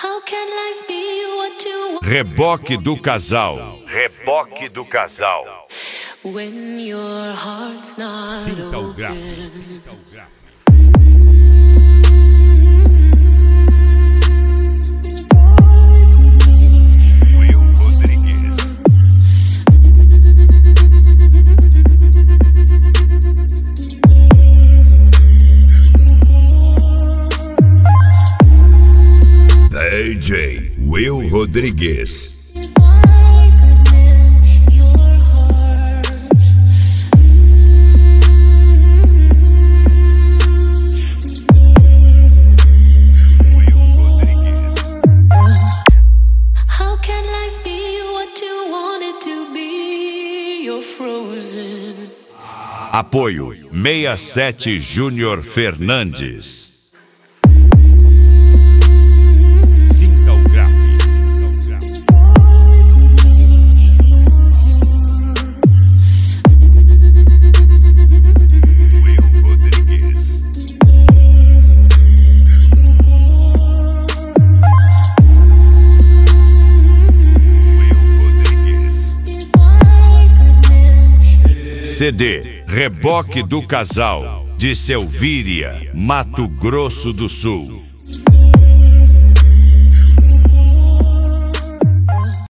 Reboque do casal. Reboque do casal. Sinta o grave. DJ Will Rodrigues. Apoio 67 Júnior Fernandes. Sinta o grave. Will Rodrigues. CD Reboque do Casal, de Selvíria, Mato Grosso do Sul.